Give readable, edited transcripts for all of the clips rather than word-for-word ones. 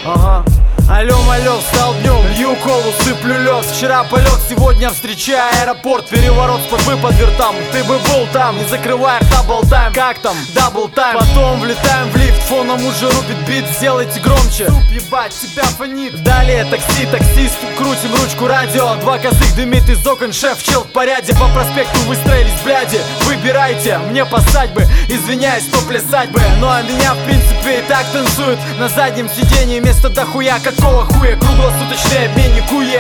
Ага. Алло, малё, встал днём, лью колу, сыплю лёд. Вчера полет, сегодня встречаю аэропорт. Переворот с подвы под вертам. Ты бы был там, не закрывай дабл тайм. Как там? Дабл тайм. Потом влетаем в лифт, фоном уже рубит бит. Сделайте громче, суп ебать, тебя фонит. Далее такси, таксист, крутим ручку радио. Два косых дымит из окон, шеф, чел в порядке. По проспекту выстроились бляди. Выбирайте, мне посадь бы, извиняюсь, но плясать бы. Ну а меня в принципе и так танцуют. На заднем сиденье место дохуя. Какого хуя, круглосуточный обменник уе.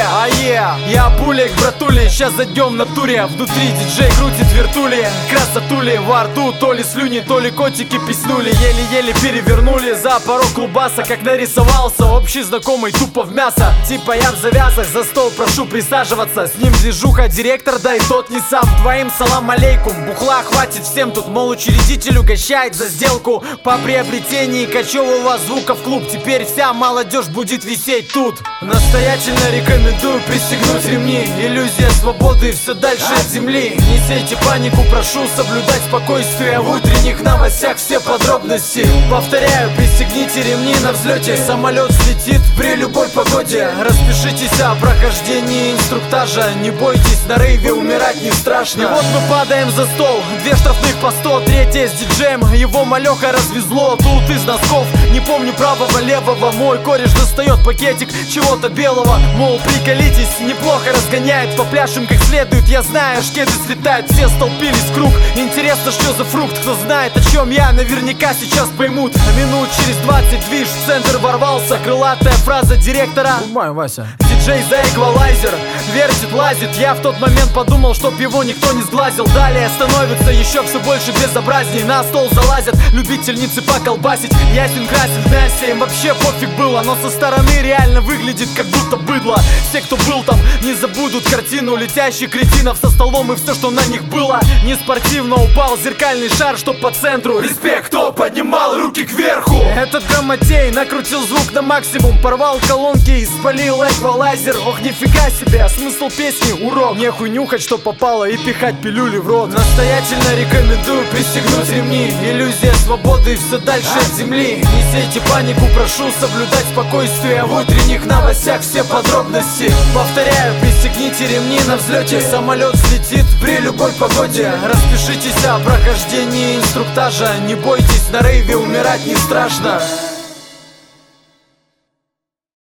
Я пулик, братули, сейчас зайдем на туре. Внутри диджей крутит вертули. Красотули, во рту то ли слюни, то ли котики писнули. Еле-еле перевернули за порог клубаса. Как нарисовался общий знакомый тупо в мясо. Типа я в завязах, за стол прошу присаживаться. С ним движуха, директор, да и тот не сам. Твоим салам алейкум, бухла хватит всем тут. Мол, учредитель угощает за сделку по приобретении кочевого звука в клуб. Теперь вся молодежь будет висеть тут. Настоятельно рекомендую пристегнуть ремни. Иллюзия свободы все дальше от земли. Не сейте панику, прошу соблюдать спокойствие. В утренних новостях все подробности. Повторяю, пристегните ремни на взлете. Самолет слетит при любой погоде. Распишитесь о прохождении инструктажа. Не бойтесь, на рейве умирать не страшно. И вот мы падаем за стол. 2 штрафных по 100, 3 с диджеем. Его малёха развезло тут из носков. Не помню правого, левого. Мой кореш достает пакетик чего-то белого. Мол, приколитесь, неплохо разгоняет. Попляшем как следует, я знаю, шкеты слетают. Все столпились в круг. Интересно, что за фрукт, кто знает, о чем я, наверняка сейчас поймут. А минут через 20 движ в центр ворвался. Крылатая фраза директора: «Умай, Вася». Диджей за эквалайзер вертит, лазит. Я в тот момент подумал, чтоб его никто не сглазил. Далее становится еще все больше безобразней. На стол залазят любительницы поколбасить. Ясен красен в мясе, им вообще пофиг было. Но со стороны реально выглядит как будто быдло. Все, кто был там, не забудут картину летящих кретинов со столом и все, что на них было. Не спортивно упал зеркальный шар, что по центру. Респект, кто поднимал руки кверху. Этот грамотей накрутил звук на максимум. Порвал колонки и спалил эквалайзер. Ох, нифига себе, смысл песни урок. Нехуй нюхать, что попало, и пихать пилюли в рот. Настоятельно рекомендую пристегнуть ремни. Иллюзия свободы все дальше от земли. Не сейте панику, прошу соблюдать спокойствие. В утренних новостях все подробности. Повторяю, пристегните ремни на взлете. Самолет слетит при любой погоде. Распишитесь о прохождении инструктажа. Не бойтесь, на рейве умирать не страшно.